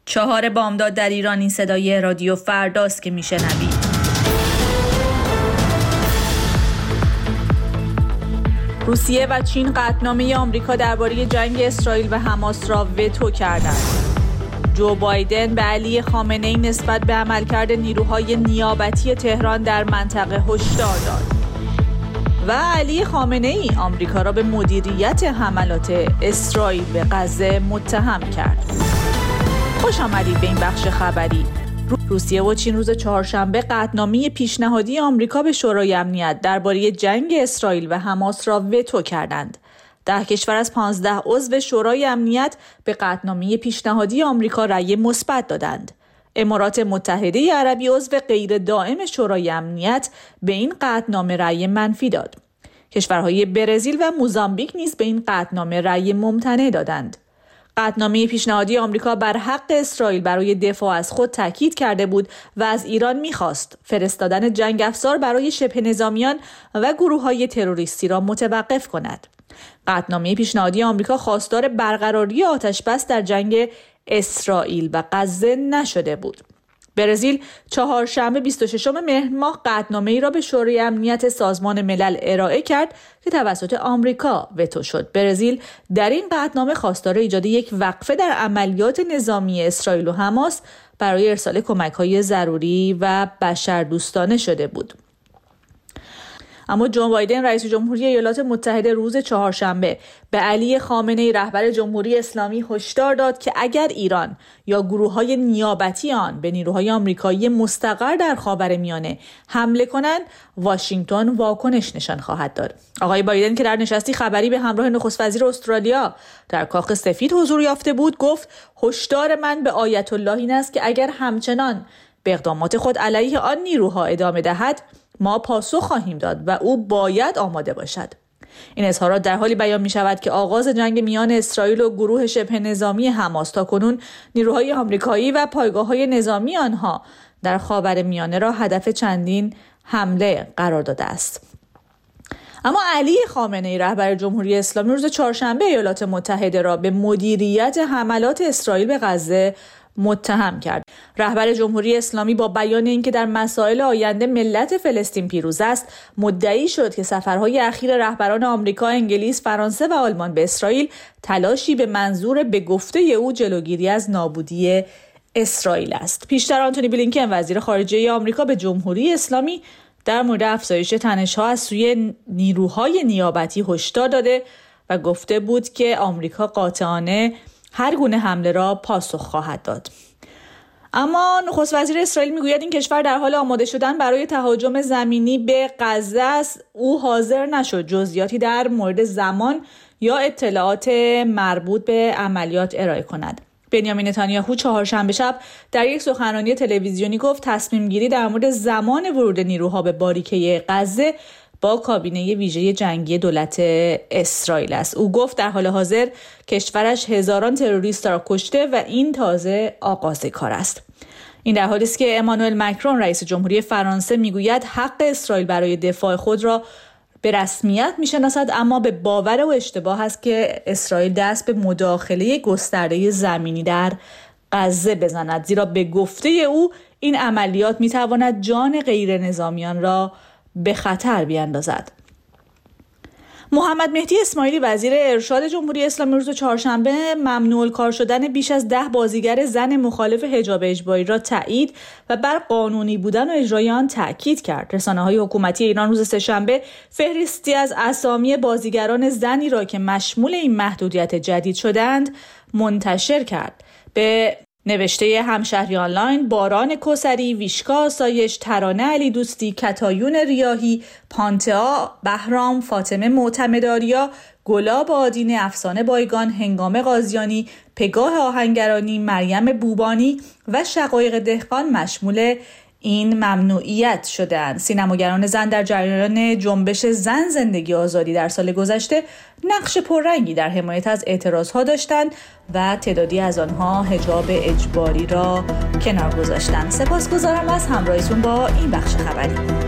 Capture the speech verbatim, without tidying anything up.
چهار بامداد در ایران، این صدای رادیو فرداست که میشنوید. روسیه و چین قطعنامه آمریکا درباره جنگ اسرائیل و حماس را وتو کردند. جو بایدن به علی خامنه‌ای نسبت به عملکرد نیروهای نیابتی تهران در منطقه هشدار داد. و علی خامنه‌ای آمریکا را به مدیریت حملات اسرائیل به غزه متهم کرد. خوش آمدید به این بخش خبری. روسیه و چین روز چهارشنبه قطعنامه پیشنهادی آمریکا به شورای امنیت درباره جنگ اسرائیل و حماس را وتو کردند. ده کشور از پانزده عضو شورای امنیت به قطعنامه پیشنهادی آمریکا رأی مثبت دادند. امارات متحده عربی عضو غیر دائم شورای امنیت به این قطعنامه رأی منفی داد. کشورهای برزیل و موزامبیک نیز به این قطعنامه رأی ممتنع دادند. قطعنامه پیشنهادی آمریکا بر حق اسرائیل برای دفاع از خود تاکید کرده بود و از ایران می‌خواست فرستادن جنگ افزار برای شبه نظامیان و گروه‌های تروریستی را متوقف کند. قطعنامه پیشنهادی آمریکا خواستار برقراری آتش‌بس در جنگ اسرائیل و غزه نشده بود. برزیل چهارشنبه بیست و ششم مهر ماه قطعنامه‌ای را به شورای امنیت سازمان ملل ارائه کرد که توسط آمریکا وتو شد. برزیل در این قطعنامه خواستار ایجاد یک وقفه در عملیات نظامی اسرائیل و حماس برای ارسال کمک‌های ضروری و بشردوستانه شده بود. اما جو بایدن رئیس جمهوری ایالات متحده روز چهارشنبه به علی خامنه‌ای رهبر جمهوری اسلامی هشدار داد که اگر ایران یا گروه‌های نیابتی آن به نیروهای آمریکایی مستقر در خاورمیانه حمله کنند، واشنگتن واکنش نشان خواهد داد. آقای بایدن که در نشستی خبری به همراه نخست وزیر استرالیا در کاخ سفید حضور یافته بود، گفت هشدار من به آیت الله این است که اگر همچنان به اقدامات خود علیه آن نیروها ادامه دهد، ما پاسخ خواهیم داد و او باید آماده باشد. این اظهارات در حالی بیان می شود که آغاز جنگ میان اسرائیل و گروه شبه نظامی حماس تاکنون نیروهای آمریکایی و پایگاه‌های نظامی آنها در خاورمیانه را هدف چندین حمله قرار داده است. اما علی خامنه‌ای رهبر جمهوری اسلامی روز چهارشنبه ایالات متحده را به مدیریت حملات اسرائیل به غزه متهم کرد. رهبر جمهوری اسلامی با بیان اینکه در مسائل آینده ملت فلسطین پیروز است، مدعی شد که سفرهای اخیر رهبران آمریکا، انگلیس، فرانسه و آلمان به اسرائیل تلاشی به منظور به گفته او جلوگیری از نابودی اسرائیل است. پیشتر آنتونی بلینکن وزیر خارجه آمریکا به جمهوری اسلامی در مورد افزایش تنش‌ها از سوی نیروهای نیابتی هشدار داده و گفته بود که آمریکا قاطعانه هر گونه حمله را پاسخ خواهد داد. اما نخست وزیر اسرائیل میگوید این کشور در حال آماده شدن برای تهاجم زمینی به غزه است. او حاضر نشد جزئیاتی در مورد زمان یا اطلاعات مربوط به عملیات ارائه کند. بنیامین نتانیاهو چهارشنبه شب در یک سخنرانی تلویزیونی گفت تصمیم گیری در مورد زمان ورود نیروها به باریکه غزه با کابینه ویژه جنگی دولت اسرائیل است. او گفت در حال حاضر کشورش هزاران تروریست را کشته و این تازه آغاز کار است. این در حالی است که امانوئل مکرون رئیس جمهوری فرانسه میگوید حق اسرائیل برای دفاع خود را به رسمیت میشناسد، اما به باور او اشتباه است که اسرائیل دست به مداخله گسترده زمینی در غزه بزند، زیرا به گفته او این عملیات میتواند جان غیر نظامیان را به خطر بیاندازد. محمد مهدی اسماعیلی وزیر ارشاد جمهوری اسلامی روز چهارشنبه ممنوع الکار شدن بیش از ده بازیگر زن مخالف حجاب اجباری را تایید و بر قانونی بودن و اجرای آن تاکید کرد. رسانه‌های حکومتی ایران روز سه‌شنبه فهرستی از اسامی بازیگران زنی را که مشمول این محدودیت جدید شدند منتشر کرد. به نوشته همشهری آنلاین، باران کوثری، ویشکا آسایش، ترانه علی دوستی، کتایون ریاحی، پانتئا بهرام، فاطمه معتمداریا، گلاب آدینه، افسانه بایگان، هنگام قاضیانی، پگاه آهنگرانی، مریم بوبانی و شقایق دهقان مشمول این ممنوعیت شدند. سینماگران زن در جریان جنبش زن زندگی آزادی در سال گذشته نقش پررنگی در حمایت از اعتراضها داشتند و تعدادی از آنها حجاب اجباری را کنار گذاشتند. سپاسگزارم از همراهیتون با این بخش خبری.